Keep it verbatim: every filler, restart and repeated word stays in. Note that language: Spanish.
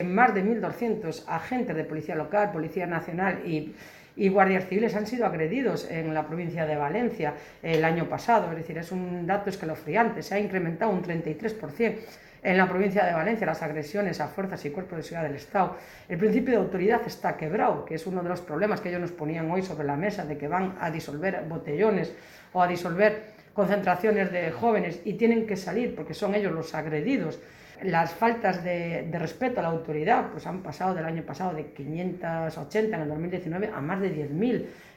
Más de mil doscientos agentes de Policía Local, Policía Nacional y, y guardias civiles han sido agredidos en la provincia de Valencia el año pasado. Es decir, es un dato escalofriante. Se ha incrementado un treinta y tres por ciento en la provincia de Valencia las agresiones a fuerzas y cuerpos de seguridad del Estado. El principio de autoridad está quebrado, que es uno de los problemas que ellos nos ponían hoy sobre la mesa, de que van a disolver botellones o a disolver concentraciones de jóvenes y tienen que salir porque son ellos los agredidos. Las faltas de, de respeto a la autoridad pues han pasado del año pasado de quinientos ochenta en el dos mil diecinueve a más de diez mil